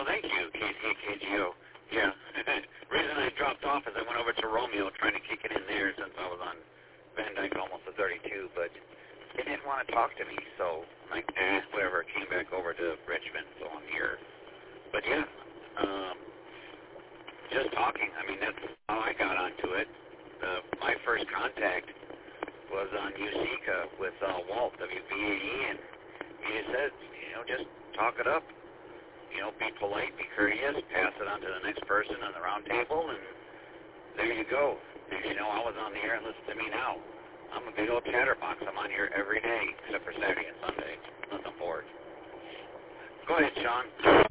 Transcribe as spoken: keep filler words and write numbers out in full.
thank you, K G O. Yeah. Reason I dropped off is I went over to Romeo trying to kick it in there since I was on Van Dyke almost to thirty-two, but they didn't want to talk to me, so I'm like, eh, whatever. Came back over to Richmond, so I'm here. But yeah, um, just talking. I mean, that's how I got onto it. Uh, my first contact was on U S I C A with uh, Walt, W B A E, and he just said, you know, just talk it up. You know, be polite, be courteous, pass it on to the next person on the round table, and there you go. And, you know, I was on the air and listen to me now. I'm a big old chatterbox. I'm on here every day, except for Saturday and Sunday. Unless I'm bored. Go ahead, Sean.